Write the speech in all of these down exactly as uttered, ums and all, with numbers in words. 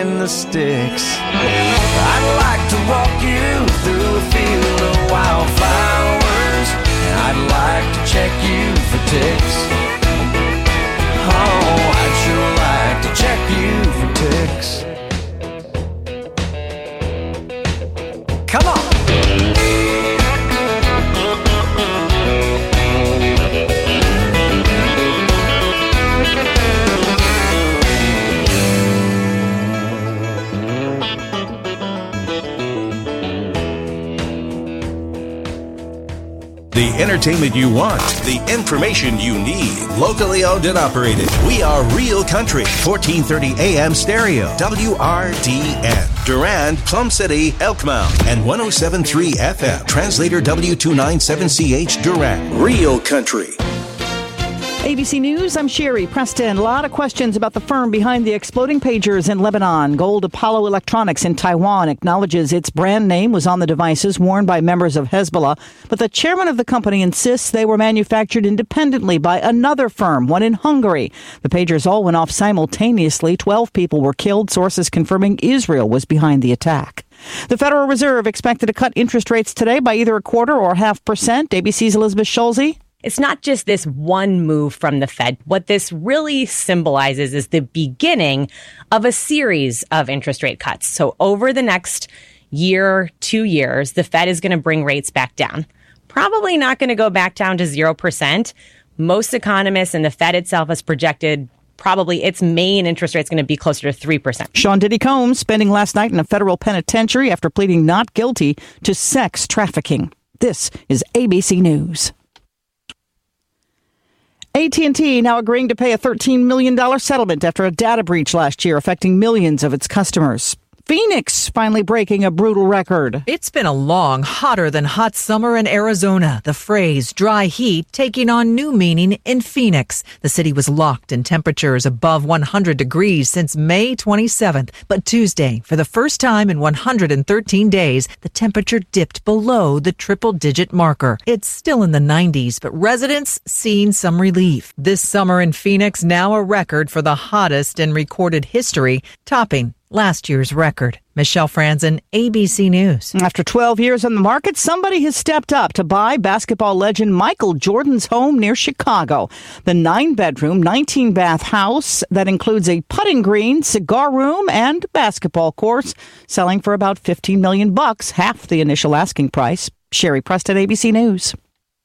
in the sticks. I'd like to walk you through a field of wildflowers. I'd like to check you for ticks. Oh, I'd sure like to check you for ticks. Come on! The entertainment you want, the information you need. Locally owned and operated. We are Real Country, fourteen thirty A M stereo, W R D N. Durand, Plum City, Elkmount, and one oh seven point three F M. Translator W two ninety-seven C H Durand. Real Country. A B C News, I'm Sherry Preston. A lot of questions about the firm behind the exploding pagers in Lebanon. Gold Apollo Electronics in Taiwan acknowledges its brand name was on the devices worn by members of Hezbollah, but the chairman of the company insists they were manufactured independently by another firm, one in Hungary. The pagers all went off simultaneously. Twelve people were killed, sources confirming Israel was behind the attack. The Federal Reserve expected to cut interest rates today by either a quarter or a half percent. A B C's Elizabeth Schulze. It's not just this one move from the Fed. What this really symbolizes is the beginning of a series of interest rate cuts. So over the next year, two years, the Fed is going to bring rates back down. Probably not going to go back down to zero percent. Most economists and the Fed itself has projected probably its main interest rate is going to be closer to three percent. Sean Diddy Combs spending last night in a federal penitentiary after pleading not guilty to sex trafficking. This is A B C News. A T and T now agreeing to pay a thirteen million dollars settlement after a data breach last year affecting millions of its customers. Phoenix finally breaking a brutal record. It's been a long, hotter than hot summer in Arizona. The phrase dry heat taking on new meaning in Phoenix. The city was locked in temperatures above one hundred degrees since May twenty-seventh. But Tuesday, for the first time in one hundred thirteen days, the temperature dipped below the triple-digit marker. It's still in the nineties, but residents seeing some relief. This summer in Phoenix, now a record for the hottest in recorded history, topping last year's record. Michelle Franzen, A B C News. After twelve years on the market, somebody has stepped up to buy basketball legend Michael Jordan's home near Chicago. The nine-bedroom, nineteen-bath house that includes a putting green, cigar room, and basketball courts, selling for about fifteen million bucks, half the initial asking price. Sherry Preston, A B C News.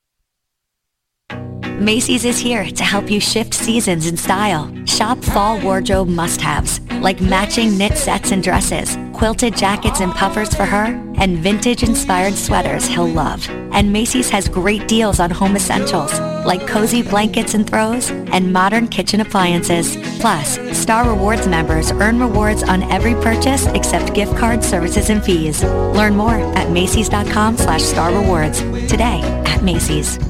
Macy's is here to help you shift seasons in style. Shop fall wardrobe must-haves, like matching knit sets and dresses, quilted jackets and puffers for her, and vintage-inspired sweaters he'll love. And Macy's has great deals on home essentials, like cozy blankets and throws, and modern kitchen appliances. Plus, Star Rewards members earn rewards on every purchase except gift cards, services, and fees. Learn more at Macy's.com slash Star Rewards. Today at Macy's.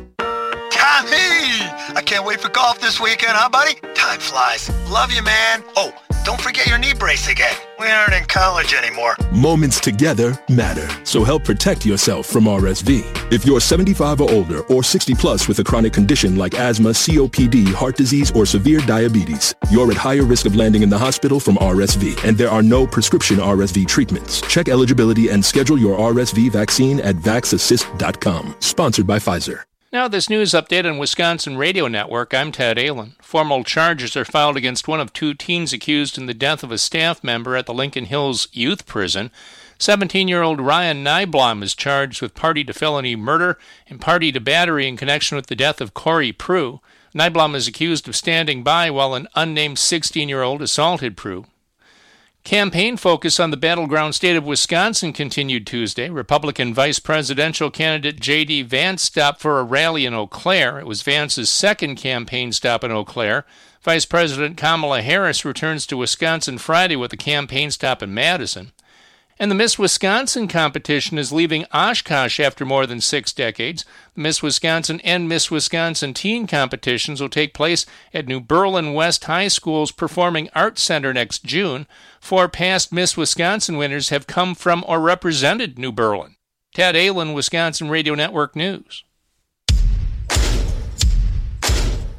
Tommy! I can't wait for golf this weekend, huh, buddy? Time flies. Love you, man. Oh, don't forget your knee brace again. We aren't in college anymore. Moments together matter, so help protect yourself from R S V. If you're seventy-five or older or sixty plus with a chronic condition like asthma, C O P D, heart disease, or severe diabetes, you're at higher risk of landing in the hospital from R S V, and there are no prescription R S V treatments. Check eligibility and schedule your R S V vaccine at vax assist dot com. Sponsored by Pfizer. Now this news update on Wisconsin Radio Network. I'm Ted Allen. Formal charges are filed against one of two teens accused in the death of a staff member at the Lincoln Hills Youth Prison. seventeen-year-old Ryan Nyblom is charged with party to felony murder and party to battery in connection with the death of Corey Prue. Nyblom is accused of standing by while an unnamed sixteen-year-old assaulted Prue. Campaign focus on the battleground state of Wisconsin continued Tuesday. Republican vice presidential candidate J D. Vance stopped for a rally in Eau Claire. It was Vance's second campaign stop in Eau Claire. Vice President Kamala Harris returns to Wisconsin Friday with a campaign stop in Madison. And the Miss Wisconsin competition is leaving Oshkosh after more than six decades. The Miss Wisconsin and Miss Wisconsin teen competitions will take place at New Berlin West High School's Performing Arts Center next June. Four past Miss Wisconsin winners have come from or represented New Berlin. Ted Allen, Wisconsin Radio Network News.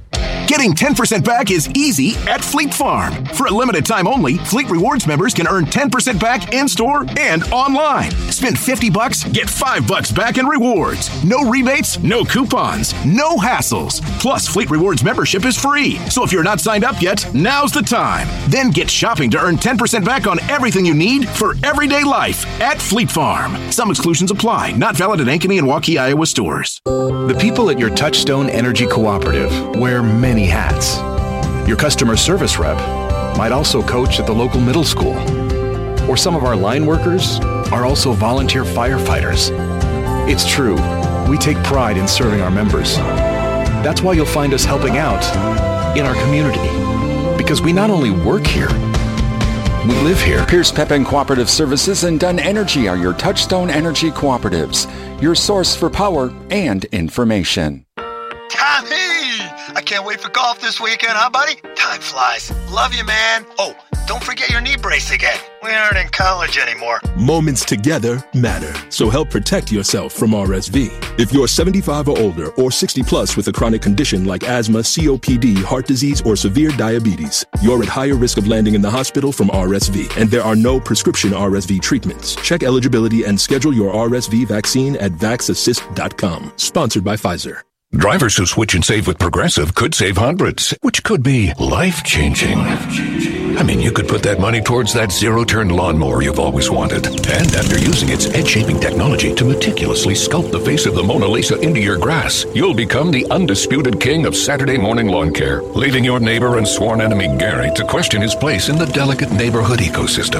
Getting ten percent back is easy at Fleet Farm. For a limited time only, Fleet Rewards members can earn ten percent back in-store and online. Spend fifty bucks, get five bucks back in rewards. No rebates, no coupons, no hassles. Plus, Fleet Rewards membership is free. So if you're not signed up yet, now's the time. Then get shopping to earn ten percent back on everything you need for everyday life at Fleet Farm. Some exclusions apply. Not valid at Ankeny and Waukee, Iowa stores. The people at your Touchstone Energy Cooperative wear many hats. Your customer service rep might also coach at the local middle school. Or some of our line workers are also volunteer firefighters. It's true, we take pride in serving our members. That's why you'll find us helping out in our community. Because we not only work here, we live here. Pierce Pepin Cooperative Services and Dunn Energy are your Touchstone Energy Cooperatives, your source for power and information. Tommy! I can't wait for golf this weekend, huh, buddy? Time flies. Love you, man. Oh, don't forget your knee brace again. We aren't in college anymore. Moments together matter, so help protect yourself from R S V. If you're seventy-five or older or sixty plus with a chronic condition like asthma, C O P D, heart disease, or severe diabetes, you're at higher risk of landing in the hospital from R S V, and there are no prescription R S V treatments. Check eligibility and schedule your R S V vaccine at vax assist dot com. Sponsored by Pfizer. Drivers who switch and save with Progressive could save hundreds, which could be life-changing. I mean, you could put that money towards that zero-turn lawnmower you've always wanted. And after using its edge-shaping technology to meticulously sculpt the face of the Mona Lisa into your grass, you'll become the undisputed king of Saturday morning lawn care, leaving your neighbor and sworn enemy Gary to question his place in the delicate neighborhood ecosystem.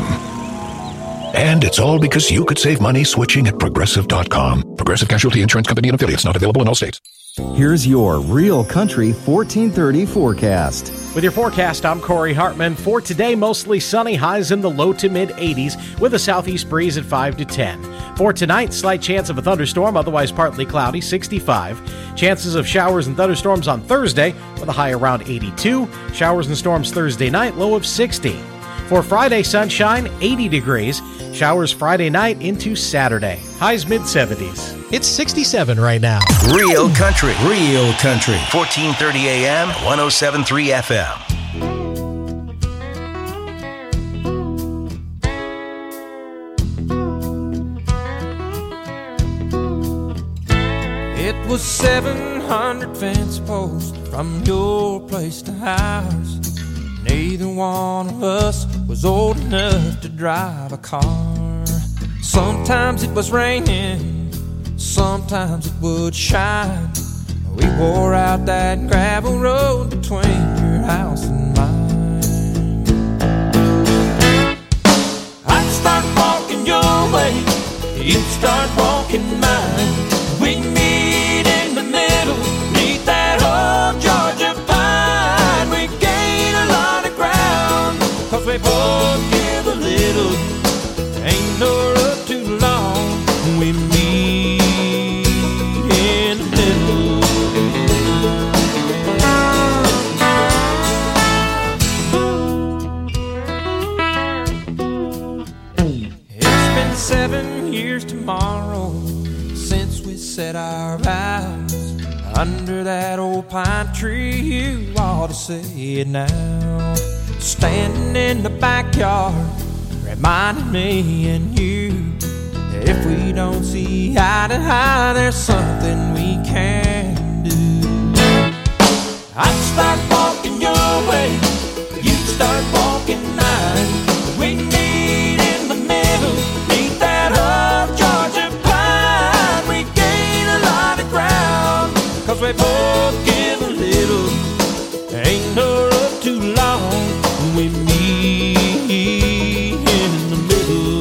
And it's all because you could save money switching at Progressive dot com. Progressive Casualty Insurance Company and affiliates, not available in all states. Here's your Real Country fourteen thirty forecast. With your forecast, I'm Corey Hartman. For today, mostly sunny, highs in the low to mid eighties with a southeast breeze at five to ten. For tonight, slight chance of a thunderstorm, otherwise partly cloudy, sixty-five. Chances of showers and thunderstorms on Thursday with a high around eighty-two. Showers and storms Thursday night, low of sixty. For Friday, sunshine, eighty degrees. Showers Friday night into Saturday. Highs mid seventies. It's sixty-seven right now. Real Country. Real Country. fourteen thirty A M, one oh seven point three F M. It was seven hundred fence posts from your place to ours. Neither one of us was old enough to drive a car. Sometimes it was raining, sometimes it would shine. We wore out that gravel road between your house and mine. I'd start walking your way, you'd start walking mine. We'd meet in the middle, meet that old Georgia pine. We'd gain a lot of ground, cause we both give a little. Ain't no road too long, we meet in the middle. It's been seven years tomorrow since we said our vows under that old pine tree. You ought to say it now. Standing in the backyard, reminding me and you, if we don't see eye to eye, there's something we can do. I'd start walking your way, you'd start walking mine. We'd meet in the middle, meet that old Georgia pine. We'd gain a lot of ground, cause we both give a little. Ain't no road too long, we meet in the middle.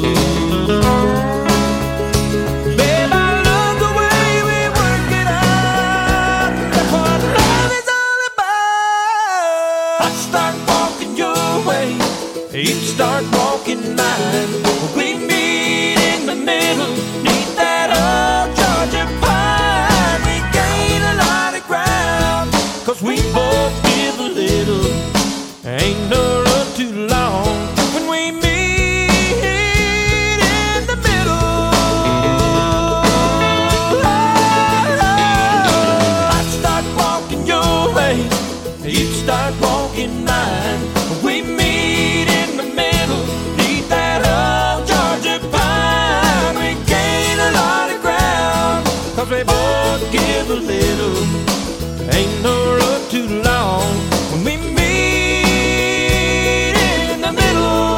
Babe, I love the way we work it out. That's what love is all about. I'd start walking your way, you'd start walking mine. We meet in the middle, neath that old Georgia pine. We gain a lot of ground, cause we both give a little. Ain't no road too long when we meet in the middle. I'd start walking your way, you walking mine. We meet in the middle, beneath that old Georgia pine. We gain a lot of ground, cause we both give a little. Ain't no road too long when we meet in the middle.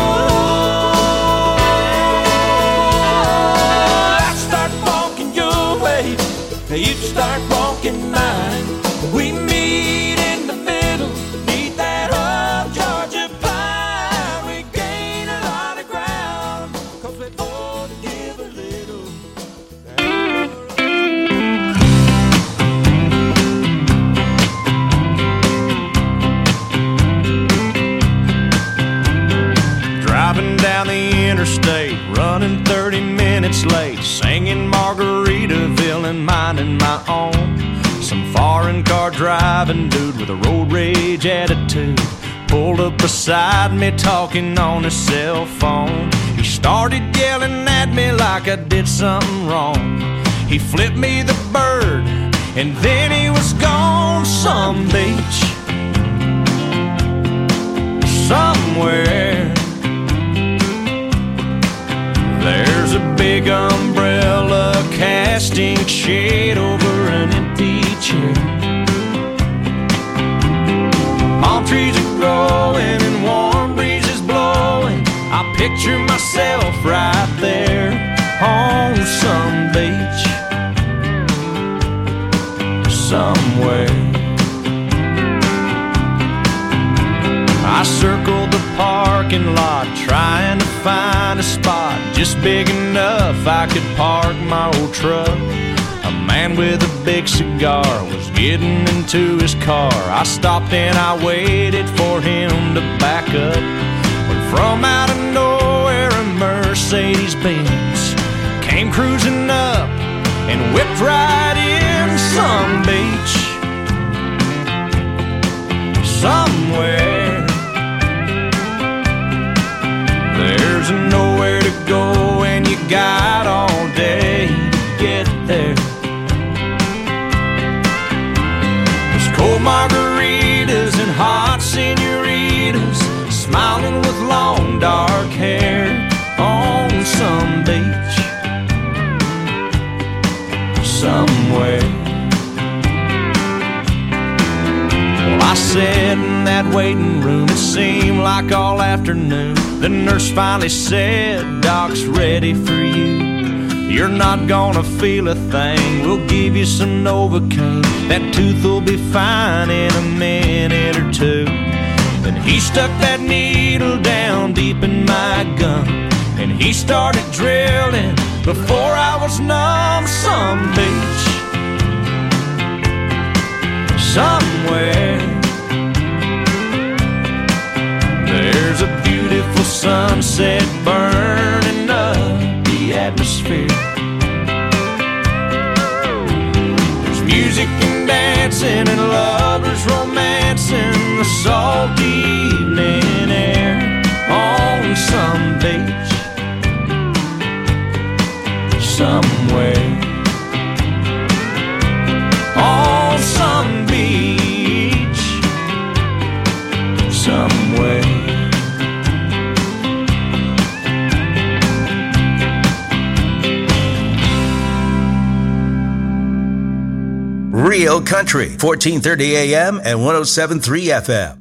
I start walking your way, you start walking mine. We meet in the middle, beneath that old Georgia pine. We gain a lot of ground, cause we both give a little. Driving down the interstate, running thirty minutes late, singing Margaritaville and minding my own. Some foreign car driving dude with a road rage attitude pulled up beside me talking on his cell phone. He started yelling at me like I did something wrong. He flipped me the bird and then he was gone. Some beach somewhere, there's a big umbrella casting shade over an empty chair. Palm trees are growing and warm breezes blowing. I picture myself right there on some beach somewhere. I circled the parking lot trying to find a spot just big enough I could park my old truck. A man with a big cigar was getting into his car. I stopped and I waited for him to back up, when from out of nowhere a Mercedes Benz came cruising up and whipped right in. Some beach somewhere, there's nowhere to go and you got all day to get there. There's cold margaritas and hot senoritas smiling with long dark hair on some beach somewhere. Well, I sat in that waiting room, it seemed like all afternoon. The nurse finally said, Doc's ready for you. You're not gonna feel a thing, we'll give you some Novocaine. That tooth will be fine in a minute or two. Then he stuck that needle down deep in my gum, and he started drilling before I was numb. Some beach somewhere, there's a beautiful sunset burning up the atmosphere. There's music and dancing and lovers romancing the salty evening air on some beach somewhere. On some beach somewhere. Real Country, fourteen thirty A M and one oh seven point three F M.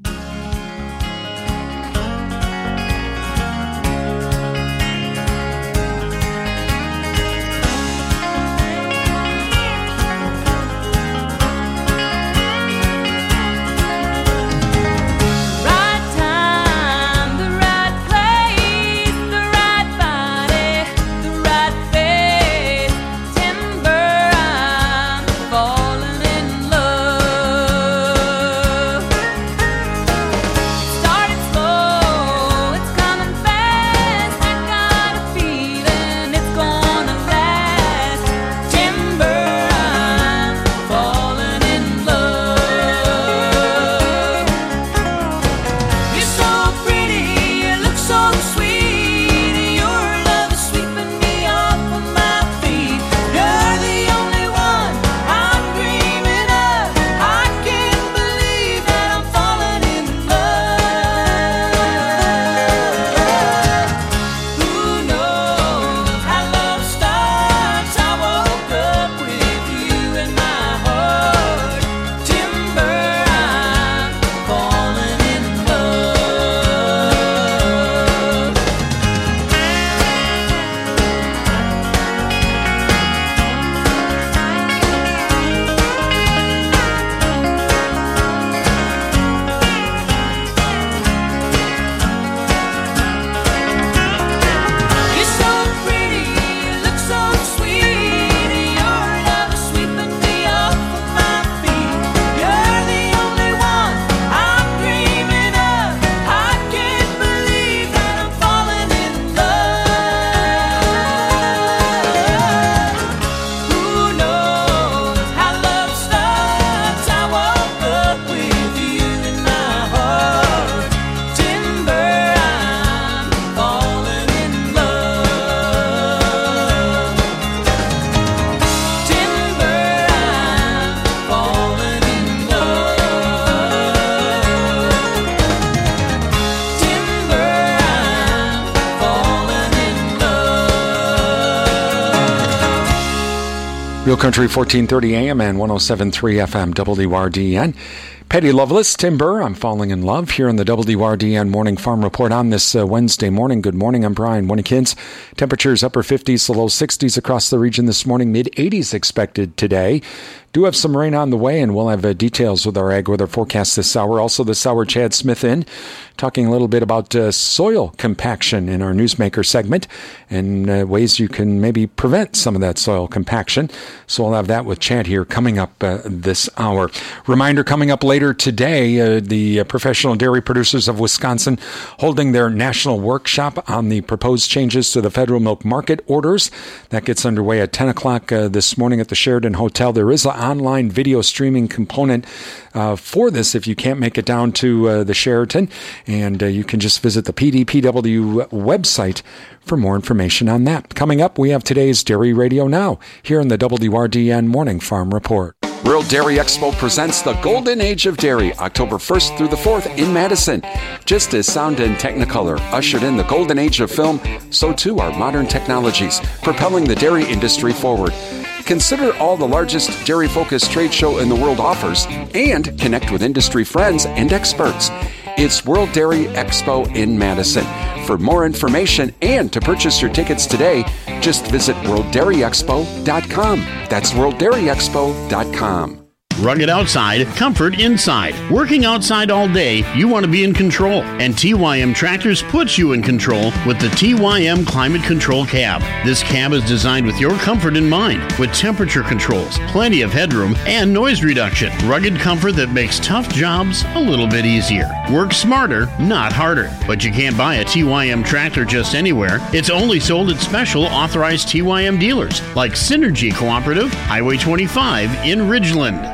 Real Country fourteen thirty A M and one oh seven point three F M W R D N. Patty Loveless, Tim Burr, I'm falling in love here in the W R D N Morning Farm Report on this uh, Wednesday morning. Good morning, I'm Brian Winnekins. Temperatures upper fifties to low sixties across the region this morning. mid eighties expected today. Do have some rain on the way, and we'll have uh, details with our ag weather forecast this hour. Also this hour, Chad Smith in, talking a little bit about uh, soil compaction in our Newsmaker segment and uh, ways you can maybe prevent some of that soil compaction. So we'll have that with Chad here coming up uh, this hour. Reminder coming up later today, uh, the uh, Professional Dairy Producers of Wisconsin holding their national workshop on the proposed changes to the federal milk market orders. That gets underway at ten o'clock uh, this morning at the Sheraton Hotel. There is an online video streaming component uh, for this if you can't make it down to uh, the Sheraton. And uh, you can just visit the P D P W website for more information on that. Coming up, we have today's Dairy Radio Now here in the W R D N Morning Farm Report. World Dairy Expo presents the Golden Age of Dairy, October first through the fourth in Madison. Just as sound and Technicolor ushered in the golden age of film, so too are modern technologies, propelling the dairy industry forward. Consider all the largest dairy-focused trade show in the world offers and connect with industry friends and experts. It's World Dairy Expo in Madison. For more information and to purchase your tickets today, just visit world dairy expo dot com. That's world dairy expo dot com. Rugged outside, comfort inside. Working outside all day, you want to be in control. And T Y M Tractors puts you in control with the T Y M Climate Control Cab. This cab is designed with your comfort in mind, with temperature controls, plenty of headroom, and noise reduction. Rugged comfort that makes tough jobs a little bit easier. Work smarter, not harder. But you can't buy a T Y M tractor just anywhere. It's only sold at special authorized T Y M dealers, like Synergy Cooperative, Highway twenty-five in Ridgeland.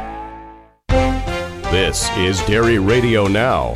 This is Dairy Radio Now.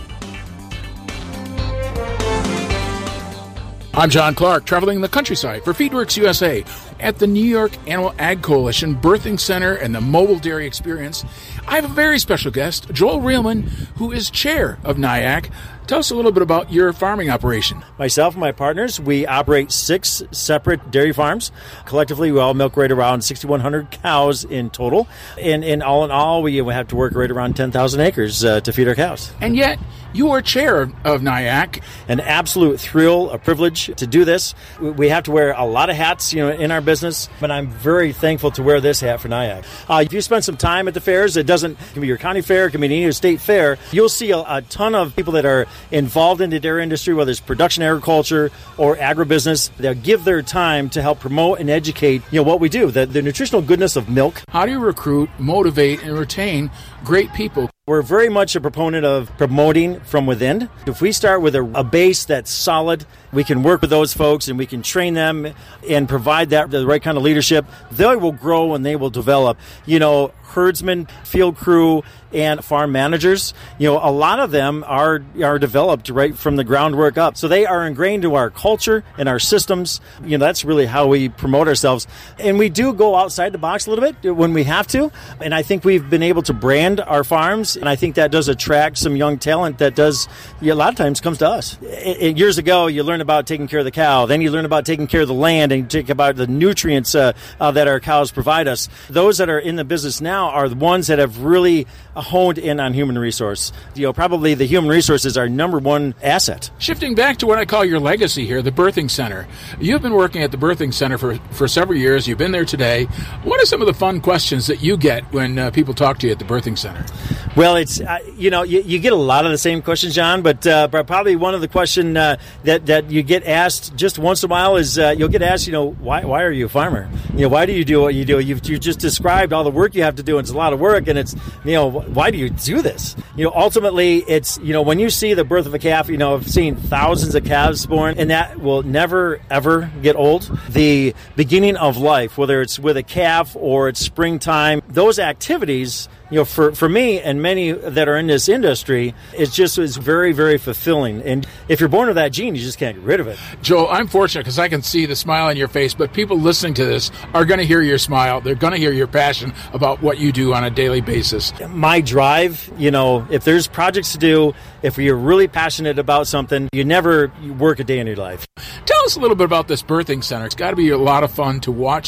I'm John Clark, traveling the countryside for Feedworks U S A at the New York Animal Ag Coalition Birthing Center and the Mobile Dairy Experience. I have a very special guest, Joel Reelman, who is chair of N I A C. Tell us a little bit about your farming operation. Myself and my partners, we operate six separate dairy farms. Collectively, we all milk right around sixty-one hundred cows in total. And, and all in all, we have to work right around ten thousand acres uh, to feed our cows. And yet, you are chair of N I A C. An absolute thrill, a privilege to do this. We have to wear a lot of hats, you know, in our business, but I'm very thankful to wear this hat for N I A C. Uh, if you spend some time at the fairs, it doesn't, it can be your county fair, it can be any state fair, you'll see a, a ton of people that are involved in the dairy industry, whether it's production agriculture or agribusiness. They'll give their time to help promote and educate, you know, what we do, the, the nutritional goodness of milk. How do you recruit, motivate, and retain great people? We're very much a proponent of promoting from within. If we start with a, a base that's solid, we can work with those folks and we can train them and provide that the right kind of leadership. They will grow and they will develop. You know, herdsmen, field crew, and farm managers, you know, a lot of them are are developed right from the groundwork up. So they are ingrained into our culture and our systems. You know, that's really how we promote ourselves. And we do go outside the box a little bit when we have to. And I think we've been able to brand our farms. And I think that does attract some young talent that does, a lot of times, comes to us. It, it, years ago, you learn about taking care of the cow. Then you learn about taking care of the land and you take about the nutrients uh, uh, that our cows provide us. Those that are in the business now are the ones that have really honed in on human resource. You know, probably the human resource is our number one asset. Shifting back to what I call your legacy here, the Birthing Center. You've been working at the Birthing Center for, for several years. You've been there today. What are some of the fun questions that you get when uh, people talk to you at the Birthing Center? Well, it's, uh, you know, you, you get a lot of the same questions, John, but, uh, but probably one of the questions uh, that, that you get asked just once in a while is uh, you'll get asked, you know, why why are you a farmer? You know, why do you do what you do? You've you just described all the work you have to do, and it's a lot of work, and it's, you know, why do you do this? You know, ultimately, it's, you know, when you see the birth of a calf, you know, I've seen thousands of calves born, and that will never, ever get old. The beginning of life, whether it's with a calf or it's springtime, those activities, you know, for, for me and many that are in this industry, it's just is very, very fulfilling. And if you're born with that gene, you just can't get rid of it. Joel, I'm fortunate because I can see the smile on your face, but people listening to this are going to hear your smile. They're going to hear your passion about what you do on a daily basis. My drive, you know, if there's projects to do, if you're really passionate about something, you never work a day in your life. Tell us a little bit about this Birthing Center. It's got to be a lot of fun to watch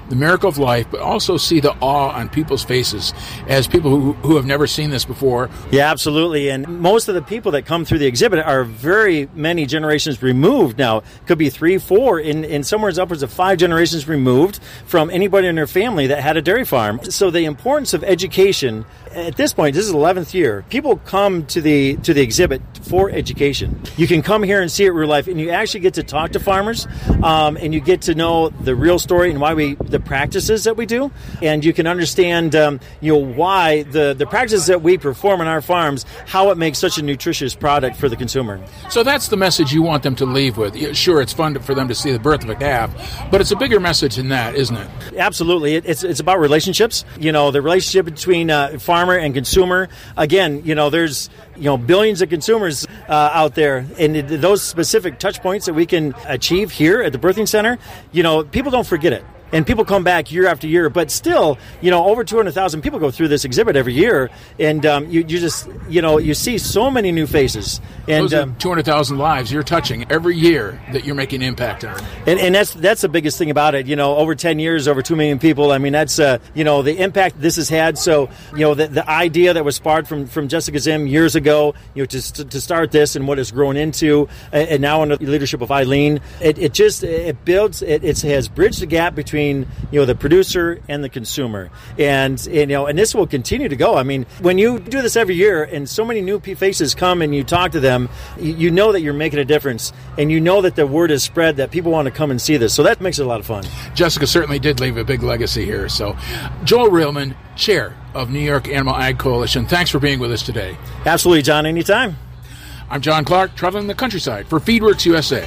the miracle of life, but also see the awe on people's faces as people who, who have never seen this before. Yeah, absolutely. And most of the people that come through the exhibit are very many generations removed now. Could be three, four, in, in somewhere upwards of five generations removed from anybody in their family that had a dairy farm. So the importance of education at this point, this is eleventh year, people come to the to the exhibit for education. You can come here and see it in real life, and you actually get to talk to farmers, um, and you get to know the real story and why we, the practices that we do, and you can understand, um, you know, why the, the practices that we perform on our farms, how it makes such a nutritious product for the consumer. So that's the message you want them to leave with. Sure, it's fun to, for them to see the birth of a calf, but it's a bigger message than that, isn't it? Absolutely. It, it's it's about relationships. You know, the relationship between uh, farmer and consumer. Again, you know, there's you know billions of consumers uh, out there, and it, those specific touch points that we can achieve here at the Birthing Center, you know, people don't forget it. And people come back year after year, but still, you know, over two hundred thousand people go through this exhibit every year, and um, you, you just, you know, you see so many new faces. And those are um, two hundred thousand lives you're touching every year that you're making impact on. And, and that's that's the biggest thing about it. You know, over ten years, over two million people. I mean, that's, uh, you know, the impact this has had. So, you know, the, the idea that was sparked from, from Jessica Zim years ago, you know, to, to start this and what it's grown into, and now under the leadership of Eileen, it, it just, it builds, it, it has bridged the gap between, you know, the producer and the consumer. And, and, you know, and this will continue to go. I mean, when you do this every year and so many new faces come and you talk to them, you, you know that you're making a difference, and you know that the word is spread that people want to come and see this. So that makes it a lot of fun. Jessica certainly did leave a big legacy here. So Joel Reelman, chair of New York Animal Ag Coalition, thanks for being with us today. Absolutely, John. Anytime. I'm John Clark, traveling the countryside for Feedworks U S A.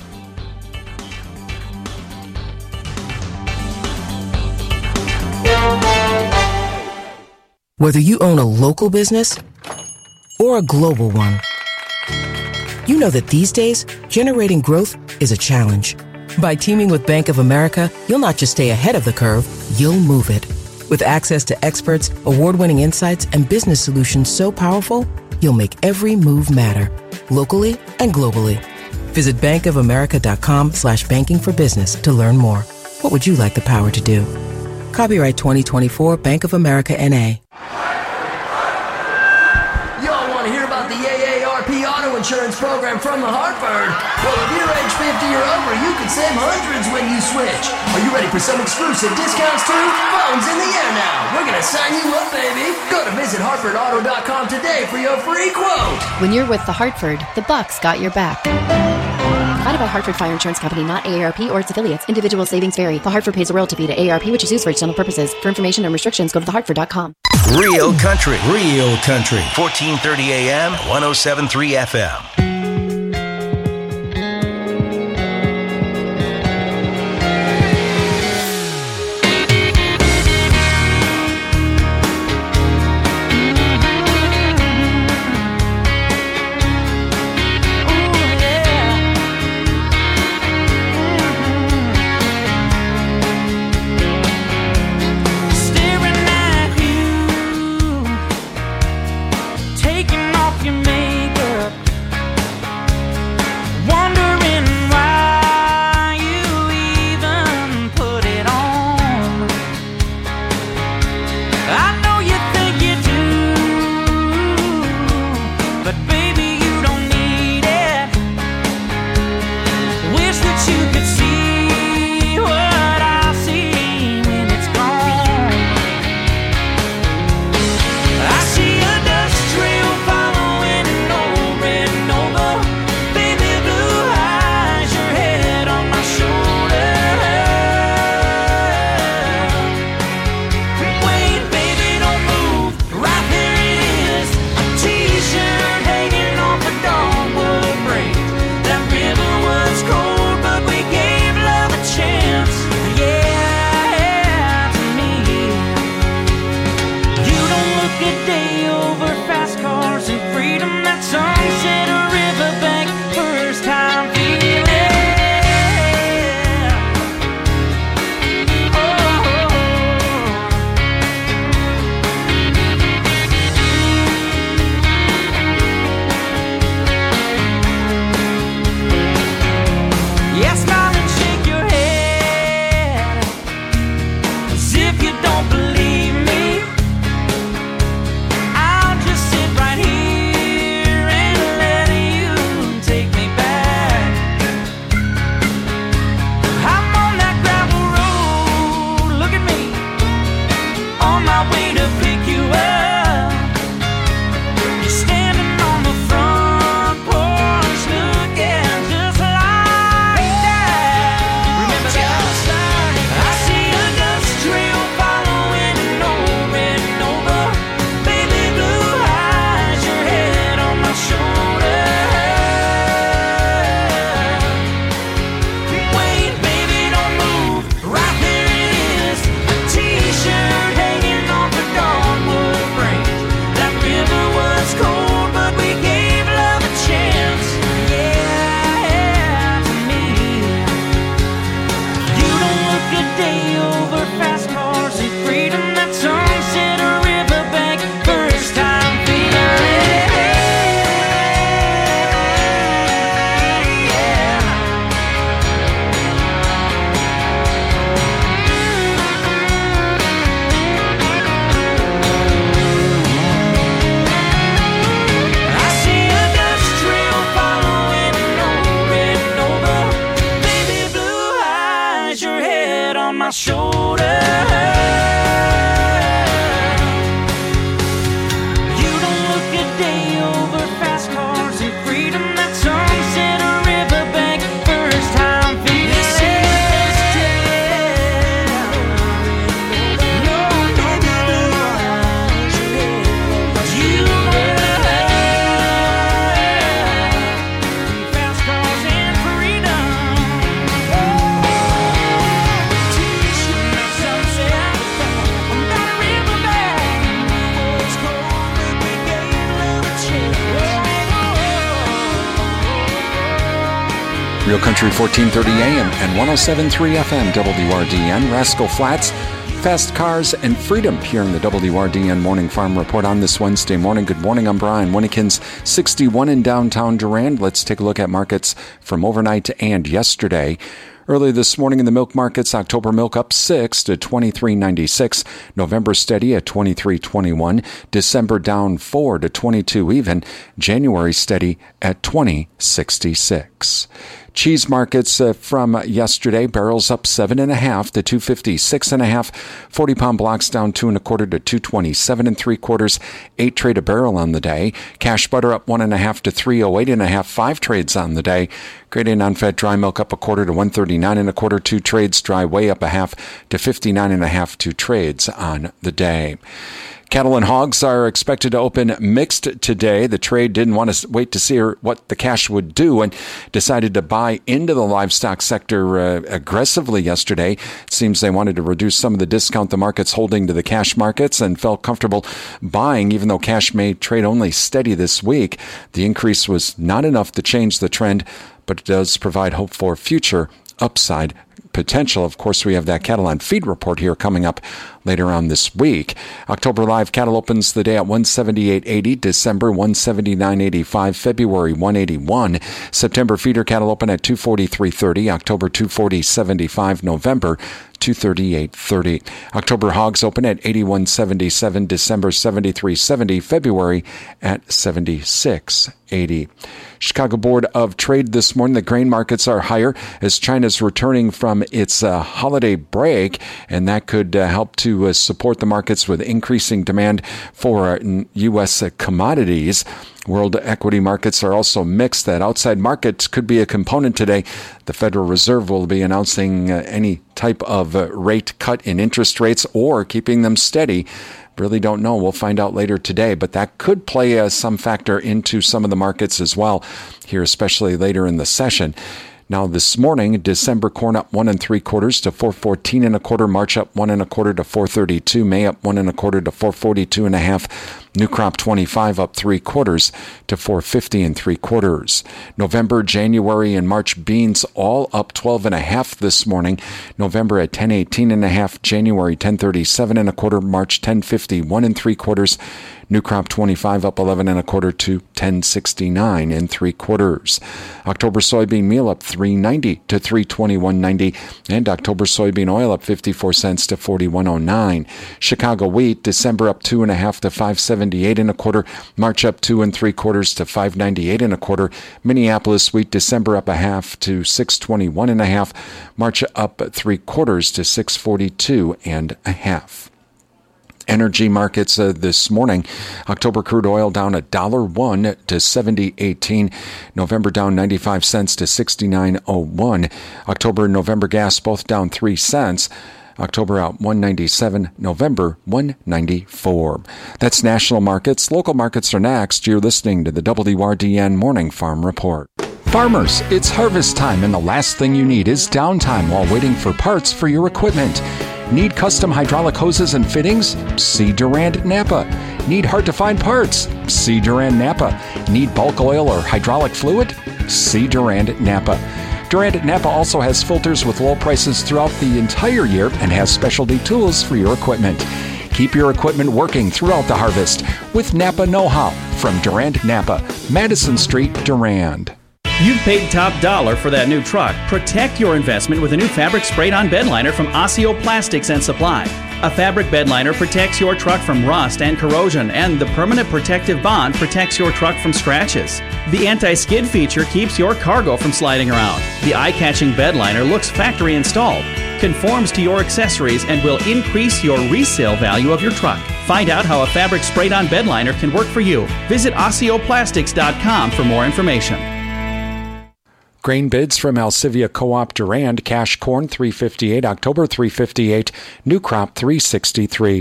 Whether you own a local business or a global one, you know that these days, generating growth is a challenge. By teaming with Bank of America, you'll not just stay ahead of the curve, you'll move it. With access to experts, award-winning insights, and business solutions so powerful, you'll make every move matter, locally and globally. Visit bankofamerica.com slash banking for business to learn more. What would you like the power to do? Copyright twenty twenty-four Bank of America N A. Y'all want to hear about the A A R P Auto Insurance Program from the Hartford? Well, if you're age fifty or over, you can save hundreds when you switch. Are you ready for some exclusive discounts too? Phone's in the air now. We're going to sign you up, baby. Go to visit hartford auto dot com today for your free quote. When you're with the Hartford, the Bucks got your back. Provided by Hartford Fire Insurance Company, not A A R P or its affiliates. Individual savings vary. The Hartford pays a royalty fee to A A R P, which is used for external purposes. For information and restrictions, go to the hartford dot com. Real country, real country. fourteen thirty A M, one oh seven point three F M. That river was cold, but we Real Country fourteen thirty A M and one oh seven point three F M W R D N. Rascal Flats, Fast Cars, and Freedom here in the W R D N Morning Farm Report on this Wednesday morning. Good morning, I'm Brian Winnekins. sixty-one in downtown Durand. Let's take a look at markets from overnight and yesterday. Early this morning in the milk markets, October milk up six to twenty-three ninety-six. November steady at twenty-three twenty-one. December down four to twenty-two even. January steady at twenty sixty-six. Cheese markets uh, from yesterday, barrels up seven and a half to two fifty-six and a half. forty pound blocks down two and a quarter to two twenty-seven and three quarters. Eight trade a barrel on the day. Cash butter up one and a half to three oh eight and a half. Five trades on the day. Grade A non-fat dry milk up a quarter to one thirty-nine and a quarter. Two trades. Dry whey up a half to fifty-nine and a half. Two trades on the day. Cattle and hogs are expected to open mixed today. The trade didn't want to wait to see what the cash would do and decided to buy into the livestock sector uh, aggressively yesterday. It seems they wanted to reduce some of the discount the market's holding to the cash markets and felt comfortable buying, even though cash may trade only steady this week. The increase was not enough to change the trend, but it does provide hope for future upside potential. Of course, we have that cattle on feed report here coming up later on this week. October live cattle opens the day at one seventy-eight eighty, December one seventy-nine eighty-five, February one eighty-one. September feeder cattle open at two forty-three thirty, October two forty seventy-five, November two thirty-eight thirty. October hogs open at eighty-one seventy-seven, December seventy-three seventy, February at seventy-six eighty. Chicago Board of Trade this morning, the grain markets are higher as China's returning from its uh, holiday break, and that could uh, help to uh, support the markets with increasing demand for uh, U S uh, commodities. World equity markets are also mixed. That outside market could be a component today. The Federal Reserve will be announcing uh, any type of uh, rate cut in interest rates or keeping them steady. Really don't know. We'll find out later today, but that could play uh, some factor into some of the markets as well here, especially later in the session. Now this morning, December corn up one and three quarters to four fourteen and a quarter. March up one and a quarter to four thirty-two. May up one and a quarter to four forty-two and a half. New crop twenty-five up three quarters to four fifty and three quarters. November, January, and March beans all up twelve and a half this morning. November at ten eighteen and a half. January ten thirty-seven and a quarter. March ten fifty-one and three quarters. New crop twenty-five up eleven and a quarter to ten sixty-nine and three quarters. October soybean meal up three ninety to three twenty-one ninety, and October soybean oil up fifty-four cents to forty-one oh nine. Chicago wheat December up two and a half to five seventy-eight and a quarter. March up two and three quarters to five ninety-eight and a quarter. Minneapolis wheat December up a half to six twenty-one and a half. March up three quarters to six forty-two and a half. Energy markets uh, this morning. October crude oil down a dollar one to seventy eighteen. November down ninety-five cents to sixty-nine oh one. October and November gas both down three cents. October out one ninety-seven, November one ninety-four. That's national markets. Local markets are next. You're listening to the W R D N Morning Farm Report. Farmers, it's harvest time, and the last thing you need is downtime while waiting for parts for your equipment. Need custom hydraulic hoses and fittings? See Durand Napa. Need hard-to-find parts? See Durand Napa. Need bulk oil or hydraulic fluid? See Durand Napa. Durand Napa also has filters with low prices throughout the entire year and has specialty tools for your equipment. Keep your equipment working throughout the harvest with Napa Know-How from Durand Napa, Madison Street, Durand. You've paid top dollar for that new truck. Protect your investment with a new fabric sprayed-on bed liner from Osseo Plastics and Supply. A fabric bed liner protects your truck from rust and corrosion, and the permanent protective bond protects your truck from scratches. The anti-skid feature keeps your cargo from sliding around. The eye-catching bed liner looks factory installed, conforms to your accessories, and will increase your resale value of your truck. Find out how a fabric sprayed-on bed liner can work for you. Visit osseo plastics dot com for more information. Grain bids from Alcivia Co-op Durand. Cash corn three fifty-eight, October three fifty-eight, new crop three sixty-three.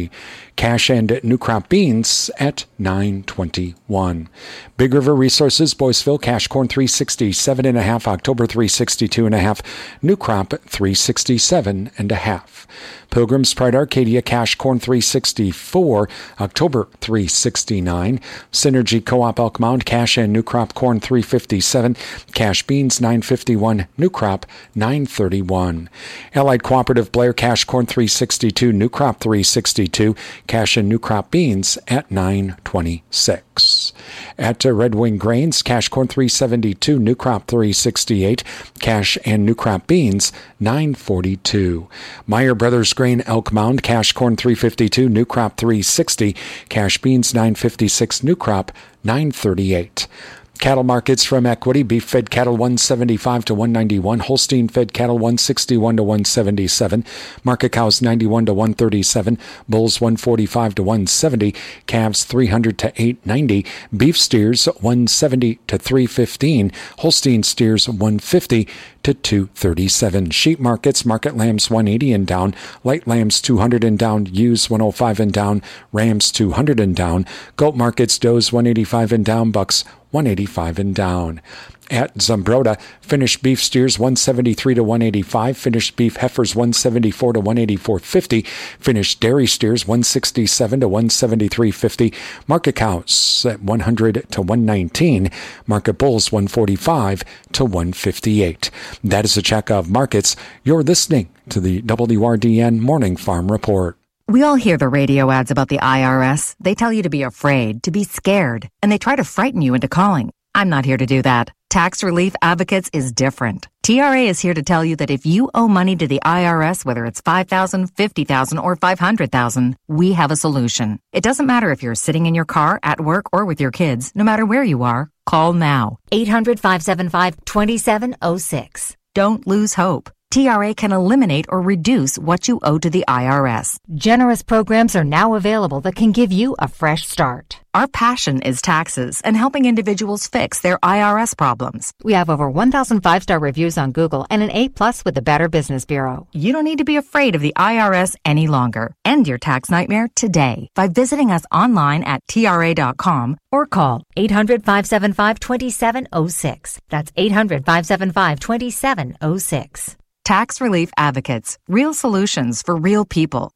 Cash and new crop beans at nine twenty-one. Big River Resources, Boyceville, cash corn three sixty-seven and a half, October three sixty-two and a half, new crop three sixty-seven and a half. Pilgrim's Pride Arcadia, cash corn three sixty-four, October three sixty-nine. Synergy Co-op Elk Mound, cash and new crop corn three fifty-seven, cash beans nine fifty-one, new crop nine thirty-one. Allied Cooperative Blair, cash corn three sixty-two, new crop three sixty-two, cash and new crop beans at nine twenty-six. At uh, Red Wing Grains, cash corn three seventy-two, new crop three sixty-eight, cash and new crop beans nine forty-two. Meyer Brothers Grain Elk Mound, cash corn three fifty-two, new crop three sixty, cash beans nine fifty-six, new crop nine thirty-eight. Cattle markets from Equity: beef fed cattle one seventy-five to one ninety-one, Holstein fed cattle one sixty-one to one seventy-seven, market cows ninety-one to one thirty-seven, bulls one forty-five to one seventy, calves three hundred to eight ninety, beef steers one seventy to three fifteen, Holstein steers one fifty to two thirty-seven. Sheep markets: market lambs one eighty and down, light lambs two hundred and down, ewes one oh five and down, rams two hundred and down. Goat markets: does one eighty-five and down, bucks one eighty-five and down. At Zumbrota, finished beef steers one seventy-three to one eighty-five, finished beef heifers one seventy-four to one eighty-four fifty, finished dairy steers one sixty-seven to one seventy-three fifty, market cows at one hundred to one nineteen, market bulls one forty-five to one fifty-eight. That is a check of markets. You're listening to the W R D N Morning Farm Report. We all hear the radio ads about the I R S. They tell you to be afraid, to be scared, and they try to frighten you into calling. I'm not here to do that. Tax Relief Advocates is different. T R A is here to tell you that if you owe money to the I R S, whether it's five thousand dollars, fifty thousand dollars, or five hundred thousand dollars, we have a solution. It doesn't matter if you're sitting in your car, at work, or with your kids. No matter where you are, call now. eight hundred, five seven five, two seven zero six. Don't lose hope. T R A can eliminate or reduce what you owe to the I R S. Generous programs are now available that can give you a fresh start. Our passion is taxes and helping individuals fix their I R S problems. We have over one thousand five-star reviews on Google and an A plus with the Better Business Bureau. You don't need to be afraid of the I R S any longer. End your tax nightmare today by visiting us online at T R A dot com or call eight hundred, five seven five, two seven zero six. That's eight hundred, five seven five, two seven zero six. Tax Relief Advocates. Real solutions for real people.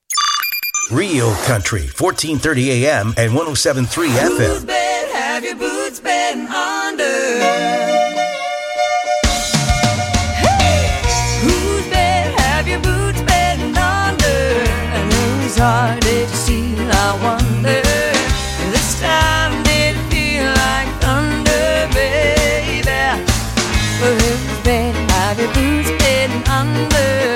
Real Country, fourteen thirty A M and one oh seven point three F M. Whose bed have your boots been under? Hey! Whose bed have your boots been under? And whose heart did you steal, I wonder? This time did it feel like thunder, baby? Well, whose bed have your boots been under?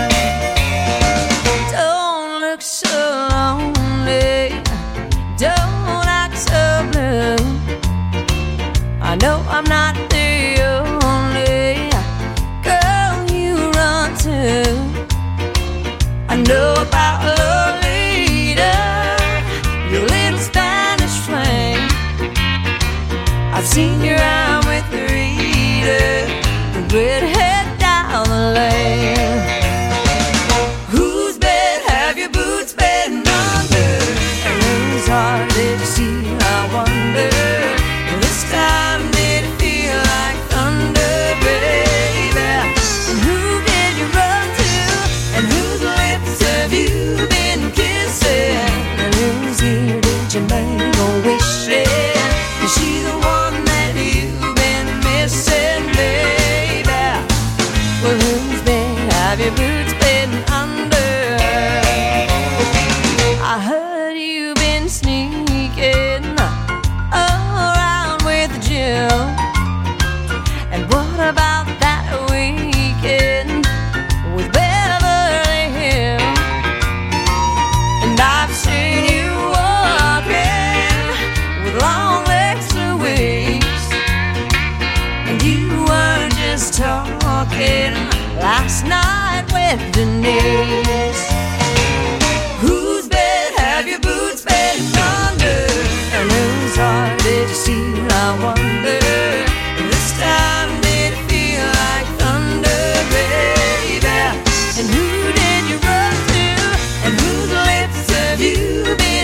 Don't look so lonely, don't act so blue. I know I'm not the only girl you run to. I know about Lolita, your little Spanish flame. I've seen you around with Rita, the redhead down the lane. Whose bed have your boots been under? And whose heart did you steal, I wonder? This time did it feel like thunder, baby? And who did you run to? And whose lips have you been kissing? And whose ear did you make a wish in? Is she the one that you've been missing, baby? Well, whose bed have your boots been under? I heard you've been sneaking around with Jill. And what about that weekend with Beverly Hills? And I've seen you walking with long legs Louise, and you weren't just talking last night with Denise. Whose bed have your boots been under? And whose heart did you steal, I wonder? This time did it feel like thunder, baby? And who did you run to? And whose lips have you been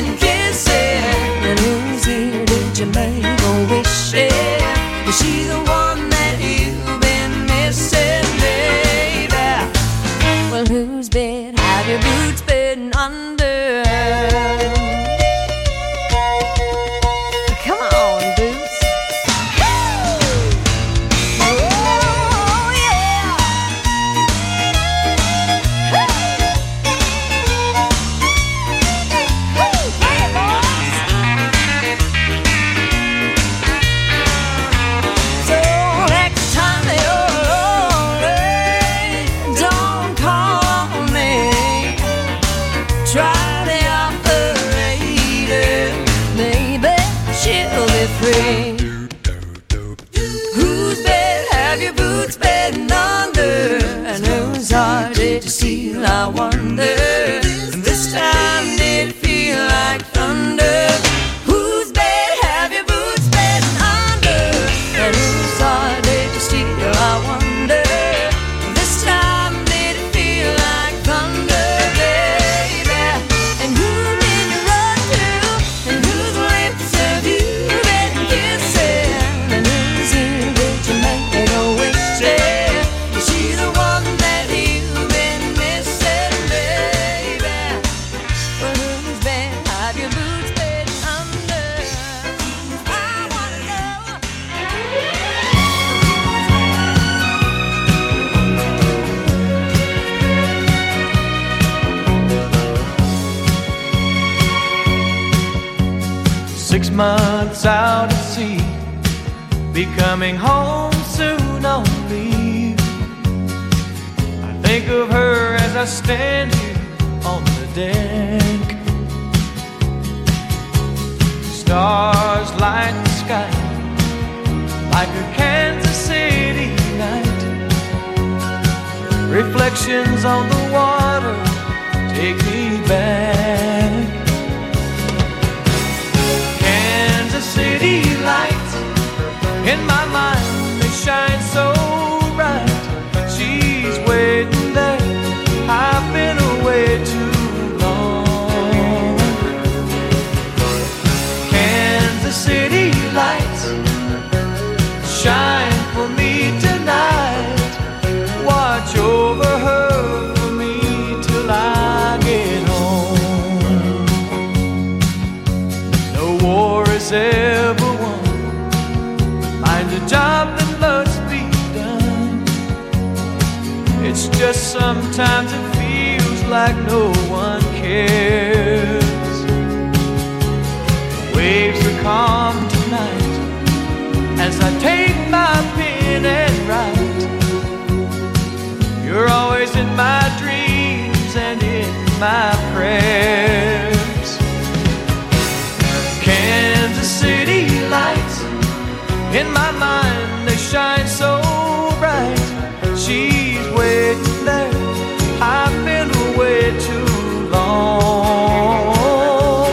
still, I wonder. And this time did it feel like thunder. Whose bed have your boots been under? And whose heart did you steal, I wonder. And this time did it feel like thunder, baby? And who did you run to? And whose lips have you been kissing? And whose ear did you make go wishing? Is she the one that you've been missing, baby? Well, whose bed have your boots been under? I wanna know. Six months out at sea, be coming home soon on leave. I think of her as I stand here on the deck. Stars light the sky like a Kansas City night. Reflections on the water take me back. Kansas City lights in my mind, they shine so bright. She's waiting there, I've been away too long. Kansas City lights shine for me tonight. Watch over her for me till I get home. No war is ever won, find a job that must be done. It's just sometimes it feels like no one cares. The waves are calm tonight as I take my pen and write. You're always in my dreams and in my prayers. Kansas City lights in my mind, they shine so bright. She's waiting there, I've been away too long.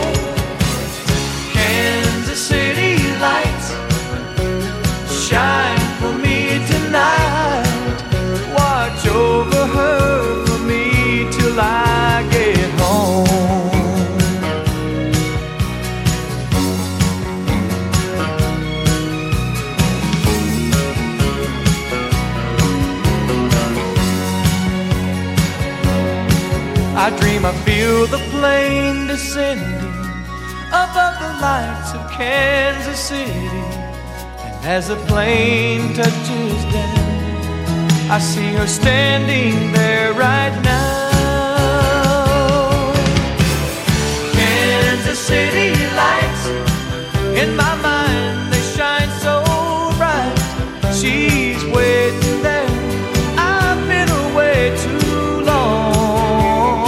Kansas City lights shine for me tonight. Watch over her for me till I get home. I dream I feel the plane descending above the lights of Kansas City. And as the plane touches down, I see her standing there right now. Kansas City lights in my mind, they shine so bright. She's waiting there, I've been away too long.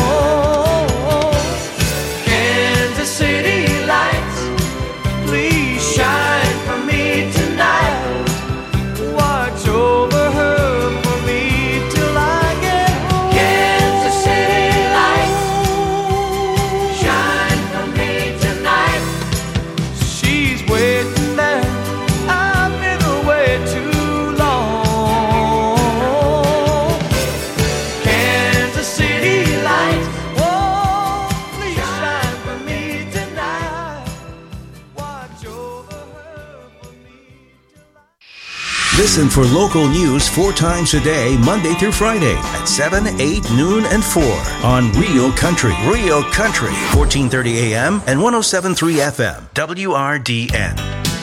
Kansas City lights, please shine for me tonight. Watch over her for me till I get home. Kansas City lights, shine for me tonight. She's waiting there, I've been away too long. Kansas City lights, oh, please shine for me tonight. Watch over her for me till I... Listen for local news four times a day, Monday through Friday at seven, eight, noon, and four on Real Country. Real Country, fourteen thirty A M and one oh seven point three F M, W R D N.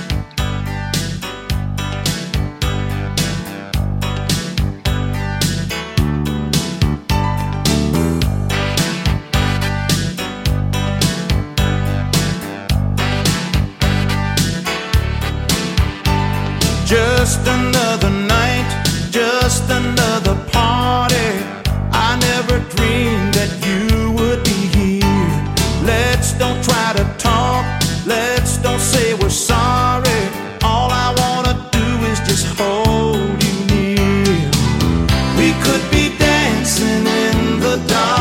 Just another night, just another party. I never dreamed that you would be here. Let's don't try to talk, let's don't say we're sorry. All I wanna do is just hold you near. We could be dancing in the dark.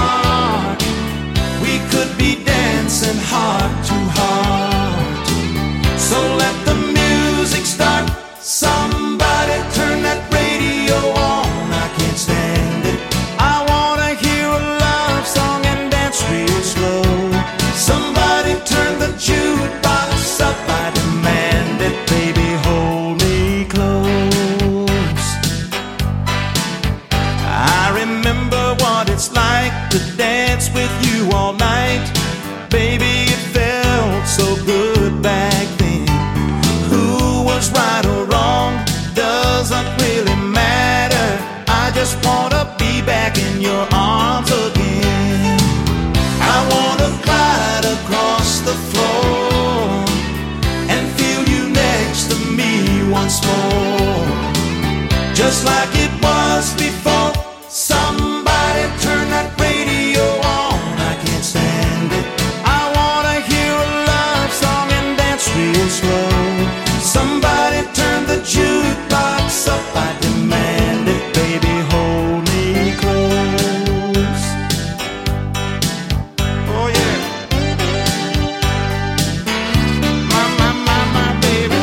just like it was before. Somebody turn that radio on, I can't stand it. I wanna hear a love song and dance real slow. Somebody turn the jukebox up, I demand it. Baby, hold me close. Oh yeah. My, my, my, my baby.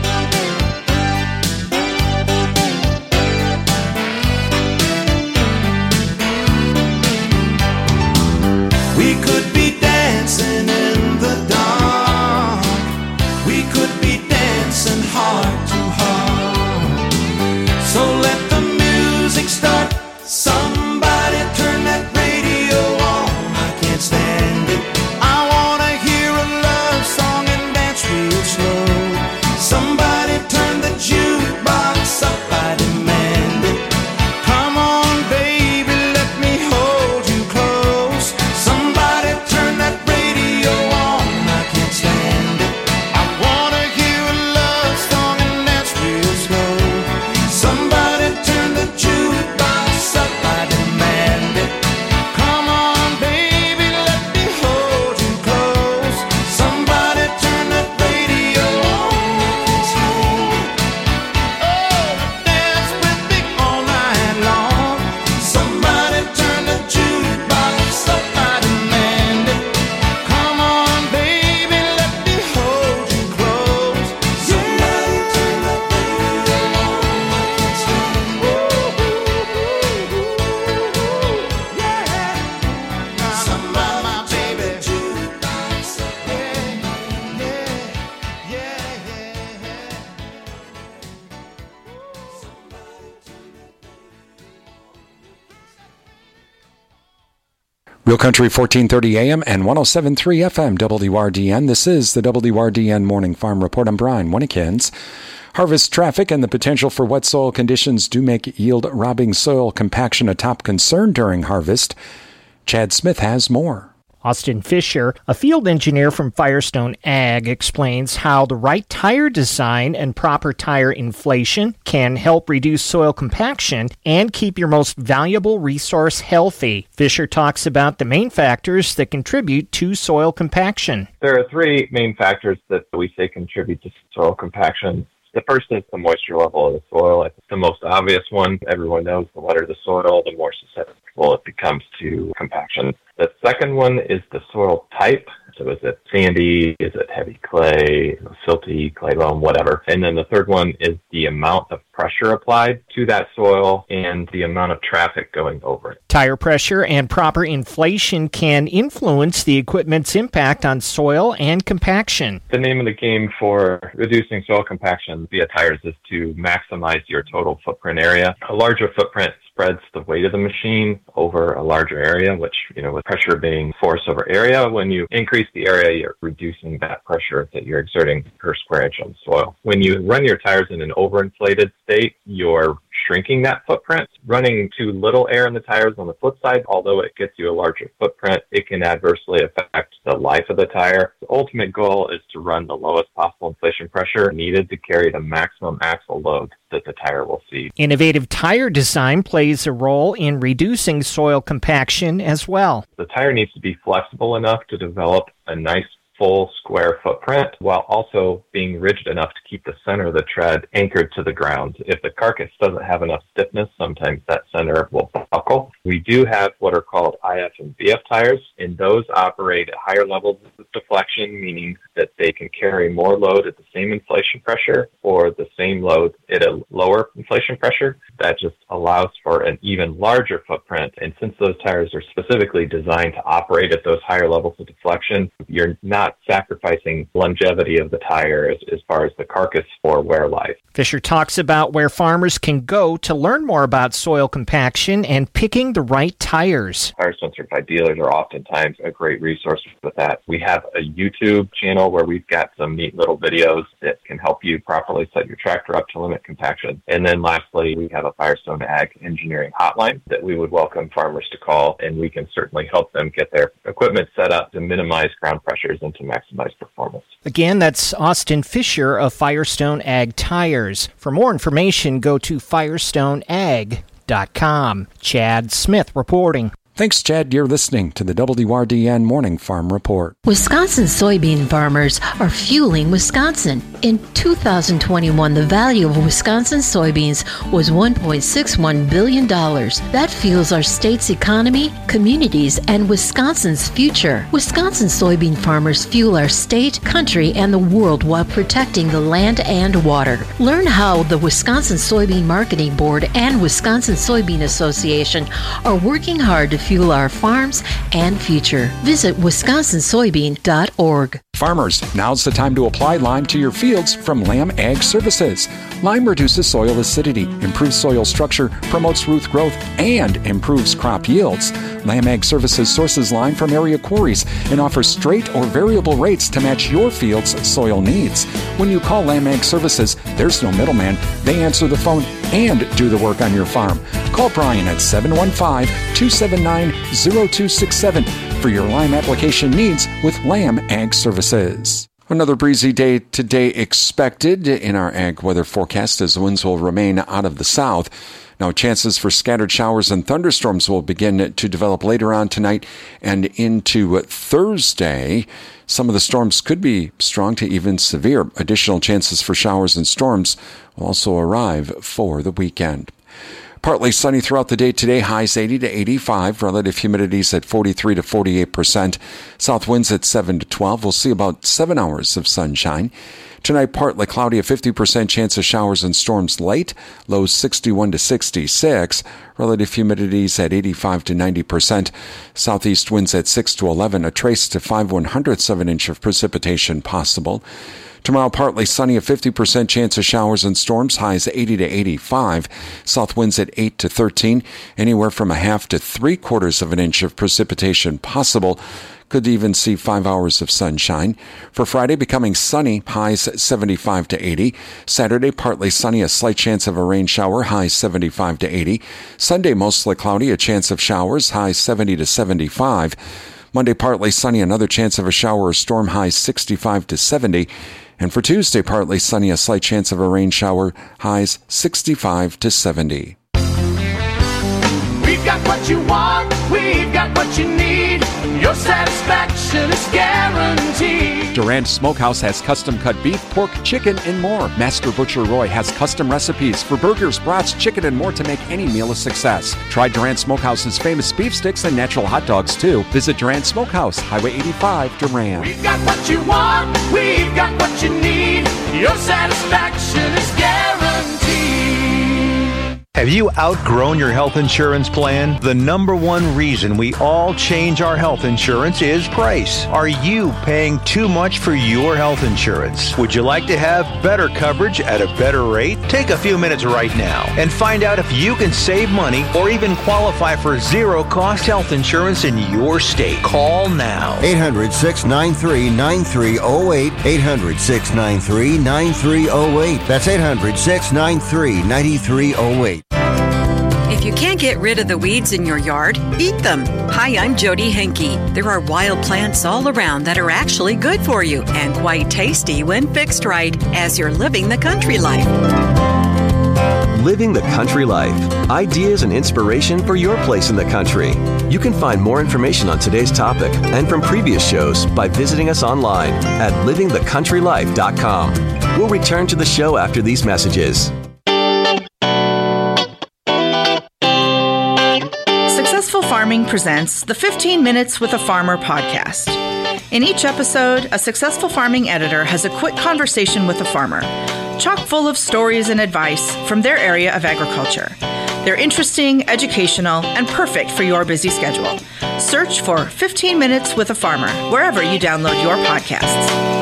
We could be dancing in the dark. We could be dancing heart to heart. So let the music start. Somebody turn that radio on, I can't stand it. I wanna hear a love song and dance real slow. Somebody turn the jukebox up, I demand it. Come on, baby, let me hold you close. Somebody turn that radio on, I can't stand it. I wanna hear a love song and dance real slow. Somebody turn the jukebox up, I demand it. Come on, baby, let me hold you close. Somebody turn that radio on, I can't stand it. Oh, dance with me all night long. Somebody turn the jukebox up, I demand it. Come on, baby, let me hold you close. Somebody turn that radio on, I can't stand it. Yeah. Somebody, my baby, jukebox up, yeah, yeah, yeah, yeah. Real Country fourteen thirty A M and one oh seven point three F M W R D N. This is the W R D N Morning Farm Report. I'm Brian Winnekins. Harvest traffic and the potential for wet soil conditions do make yield-robbing soil compaction a top concern during harvest. Chad Smith has more. Austin Fisher, a field engineer from Firestone Ag, explains how the right tire design and proper tire inflation can help reduce soil compaction and keep your most valuable resource healthy. Fisher talks about the main factors that contribute to soil compaction. There are three main factors that we say contribute to soil compaction. The first is the moisture level of the soil. It's the most obvious one. Everyone knows the wetter the soil, the more susceptible it becomes to compaction. The second one is the soil type. So is it sandy? Is it heavy clay, silty, clay loam, whatever? And then the third one is the amount of pressure applied to that soil and the amount of traffic going over it. Tire pressure and proper inflation can influence the equipment's impact on soil and compaction. The name of the game for reducing soil compaction via tires is to maximize your total footprint area. A larger footprint spreads the weight of the machine over a larger area, which, you know, with pressure being force over area, when you increase the area, you're reducing that pressure that you're exerting per square inch on the soil. When you run your tires in an overinflated state, you're shrinking that footprint. Running too little air in the tires on the flip side, although it gets you a larger footprint, it can adversely affect the life of the tire. The ultimate goal is to run the lowest possible inflation pressure needed to carry the maximum axle load that the tire will see. Innovative tire design plays a role in reducing soil compaction as well. The tire needs to be flexible enough to develop a nice full square footprint while also being rigid enough to keep the center of the tread anchored to the ground. If the carcass doesn't have enough stiffness, sometimes that center will buckle. We do have what are called I F and V F tires, and those operate at higher levels of deflection, meaning that they can carry more load at the same inflation pressure or the same load at a lower inflation pressure. That just allows for an even larger footprint. And since those tires are specifically designed to operate at those higher levels of deflection, you're not sacrificing longevity of the tire as, as far as the carcass or wear life. Fisher talks about where farmers can go to learn more about soil compaction and picking the right tires. Firestone Certified dealers are oftentimes a great resource with that. We have a YouTube channel where we've got some neat little videos that can help you properly set your tractor up to limit compaction. And then lastly, we have a Firestone Ag engineering hotline that we would welcome farmers to call, and we can certainly help them get their equipment set up to minimize ground pressures and to to maximize performance. Again, that's Austin Fisher of Firestone Ag Tires. For more information, go to firestone ag dot com. Chad Smith reporting. Thanks, Chad. You're listening to the W R D N Morning Farm Report. Wisconsin soybean farmers are fueling Wisconsin. In two thousand twenty-one, the value of Wisconsin soybeans was one point six one billion dollars. That fuels our state's economy, communities, and Wisconsin's future. Wisconsin soybean farmers fuel our state, country, and the world while protecting the land and water. Learn how the Wisconsin Soybean Marketing Board and Wisconsin Soybean Association are working hard to fuel our farms and future. Visit wisconsin soybean dot org. Farmers, now's the time to apply Lime to your fields from Lamb Ag Services. Lime reduces soil acidity, improves soil structure, promotes root growth, and improves crop yields. Lamb Ag Services sources lime from area quarries and offers straight or variable rates to match your field's soil needs. When you call Lamb Ag Services, there's no middleman. They answer the phone and do the work on your farm. Call Brian at seven one five, two seven nine, zero two six seven for your lime application needs with Lamb Ag Services. Another breezy day today expected in our ag weather forecast as winds will remain out of the south. Now, chances for scattered showers and thunderstorms will begin to develop later on tonight and into Thursday. Some of the storms could be strong to even severe. Additional chances for showers and storms will also arrive for the weekend. Partly sunny throughout the day today, highs eighty to eighty-five, relative humidities at forty-three to forty-eight percent. South winds at seven to twelve. We'll see about seven hours of sunshine. Tonight, partly cloudy, a fifty percent chance of showers and storms late, lows sixty-one to sixty-six. Relative humidities at eighty-five to ninety percent. Southeast winds at six to eleven, a trace to five one hundredths of an inch of precipitation possible. Tomorrow, partly sunny, a fifty percent chance of showers and storms, highs eighty to eighty-five. South winds at eight to thirteen, anywhere from a half to three quarters of an inch of precipitation possible. Could even see five hours of sunshine. For Friday, becoming sunny, highs seventy-five to eighty. Saturday, partly sunny, a slight chance of a rain shower, highs seventy-five to eighty. Sunday, mostly cloudy, a chance of showers, highs seventy to seventy-five. Monday, partly sunny, another chance of a shower or storm, highs sixty-five to seventy. And for Tuesday, partly sunny, a slight chance of a rain shower, highs sixty-five to seventy. We've got what you want, we've got what you need. Your satisfaction is guaranteed. Durant Smokehouse has custom-cut beef, pork, chicken, and more. Master Butcher Roy has custom recipes for burgers, brats, chicken, and more to make any meal a success. Try Durant Smokehouse's famous beef sticks and natural hot dogs, too. Visit Durant Smokehouse, Highway eighty-five, Durant. We've got what you want, we've got what you need. Your satisfaction is guaranteed. Have you outgrown your health insurance plan? The number one reason we all change our health insurance is price. Are you paying too much for your health insurance? Would you like to have better coverage at a better rate? Take a few minutes right now and find out if you can save money or even qualify for zero-cost health insurance in your state. Call now. eight hundred, six nine three, nine three zero eight. eight hundred, six nine three, nine three zero eight. That's eight hundred, six nine three, nine three zero eight. If you can't get rid of the weeds in your yard, eat them. Hi, I'm Jody Henke. There are wild plants all around that are actually good for you and quite tasty when fixed right, as you're living the country life. Living the Country Life. Ideas and inspiration for your place in the country. You can find more information on today's topic and from previous shows by visiting us online at living the country life dot com. We'll return to the show after these messages. Successful Farming presents the fifteen minutes with a Farmer podcast. In each episode, a successful farming editor has a quick conversation with a farmer, chock full of stories and advice from their area of agriculture. They're interesting, educational, and perfect for your busy schedule. Search for fifteen minutes with a Farmer wherever you download your podcasts.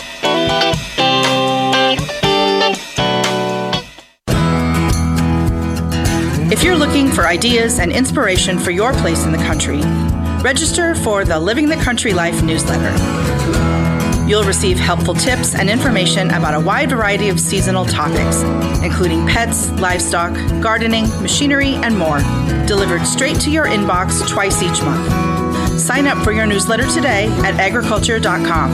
If you're looking for ideas and inspiration for your place in the country, register for the Living the Country Life newsletter. You'll receive helpful tips and information about a wide variety of seasonal topics, including pets, livestock, gardening, machinery, and more, delivered straight to your inbox twice each month. Sign up for your newsletter today at agriculture dot com.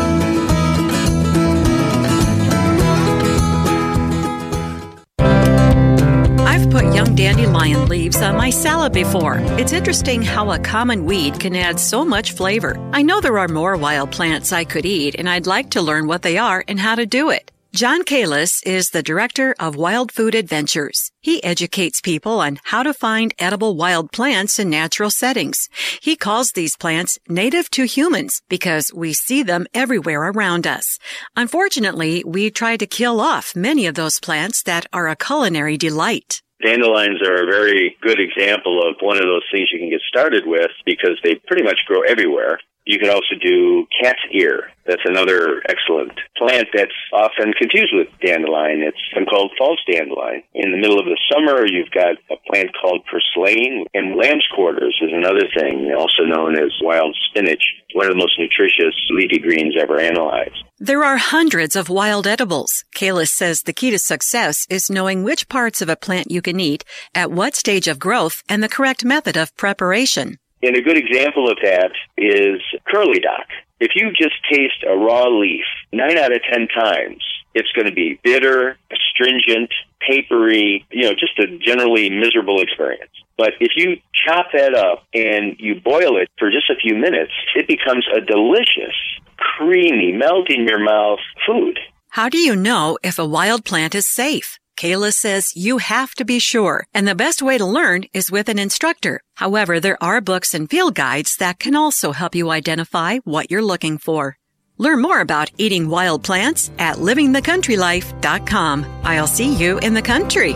I've put young dandelion leaves on my salad before. It's interesting how a common weed can add so much flavor. I know there are more wild plants I could eat, and I'd like to learn what they are and how to do it. John Kalis is the director of Wild Food Adventures. He educates people on how to find edible wild plants in natural settings. He calls these plants native to humans because we see them everywhere around us. Unfortunately, we try to kill off many of those plants that are a culinary delight. Dandelions are a very good example of one of those things you can get started with because they pretty much grow everywhere. You can also do cat's ear. That's another excellent plant that's often confused with dandelion. It's something called false dandelion. In the middle of the summer, you've got a plant called purslane, and lamb's quarters is another thing, also known as wild spinach, one of the most nutritious leafy greens ever analyzed. There are hundreds of wild edibles. Kalis says the key to success is knowing which parts of a plant you can eat, at what stage of growth, and the correct method of preparation. And a good example of that is curly dock. If you just taste a raw leaf, nine out of ten times, it's going to be bitter, astringent, papery, you know, just a generally miserable experience. But if you chop that up and you boil it for just a few minutes, it becomes a delicious, creamy, melt-in-your-mouth food. How do you know if a wild plant is safe? Kalis says you have to be sure, and the best way to learn is with an instructor. However, there are books and field guides that can also help you identify what you're looking for. Learn more about eating wild plants at living the country life dot com. I'll see you in the country.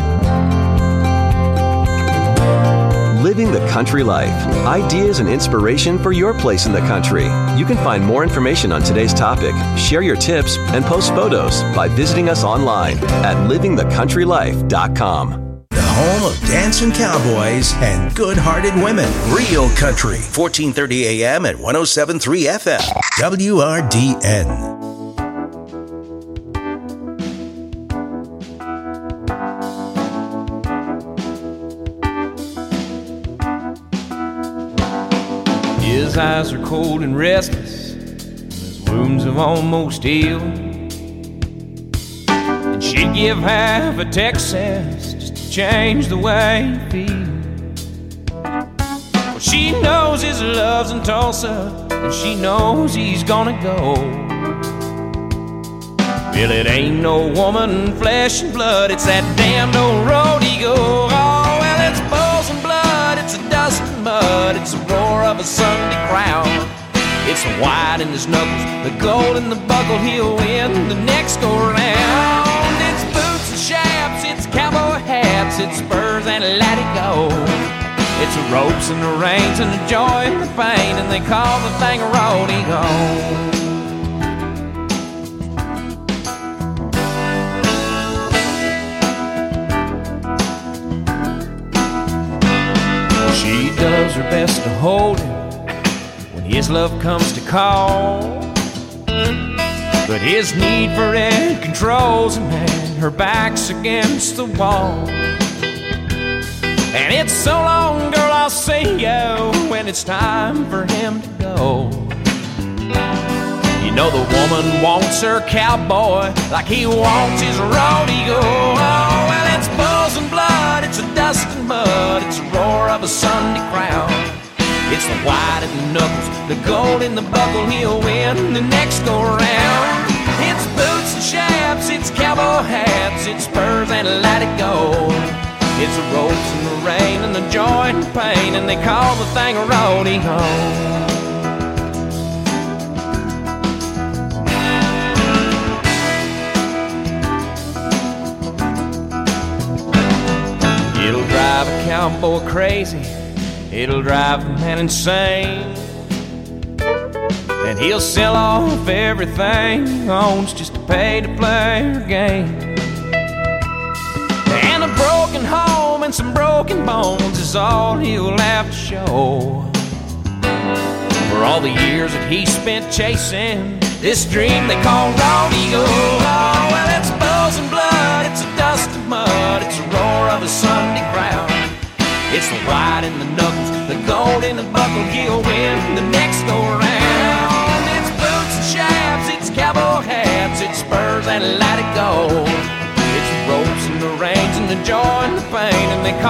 Living the Country Life. Ideas and inspiration for your place in the country. You can find more information on today's topic, share your tips, and post photos by visiting us online at living the country life dot com. The home of dancing cowboys and good-hearted women. Real Country, fourteen thirty a.m. at one oh seven point three F M. W R D N. His eyes are cold and restless, his wounds have almost healed. And she'd give half a Texas just to change the way you feel. Well, she knows his love's in Tulsa, and she knows he's gonna go. Well, it ain't no woman, flesh and blood, it's that damned old rodeo. Oh, well, it's bulls and blood, it's a dust and mud, it's the roar of a Sunday crowd. It's the white in his knuckles, the gold in the buckle, he'll win the next go round. It's boots and chaps, it's cowboy hats, it's spurs and let it go. It's the ropes and the reins and the joy and the pain, and they call the thing a rodeo. She does her best to hold him when his love comes to call, but his need for it controls him, and her back's against the wall. And it's so long, girl, I'll see you when it's time for him to go. You know the woman wants her cowboy like he wants his rodeo. Oh, well, it's bulls and blood, it's a dust and mud, it's the roar of a Sunday crowd. It's the white in the knuckles, the gold in the buckle, he'll win the next go round. It's boots and chaps, it's cowboy hats, it's spurs and let it go. It's the ropes and the rain and the joy and the pain, and they call the thing a rodeo. It'll drive a cowboy crazy, it'll drive a man insane, and he'll sell off everything he owns just to pay to play her game. And a broken home and some broken bones is all he'll have to show for all the years that he spent chasing this dream they call rodeo. Oh, well, it's bulls and blood, it's a dust and mud, it's a roar of a Sunday crowd. It's the white in the knuckles, the gold in the buckle. He'll win the next go round. It's boots and chaps, it's cowboy hats, it's spurs and let it go. It's the ropes and the reins and the joy and the pain, and they call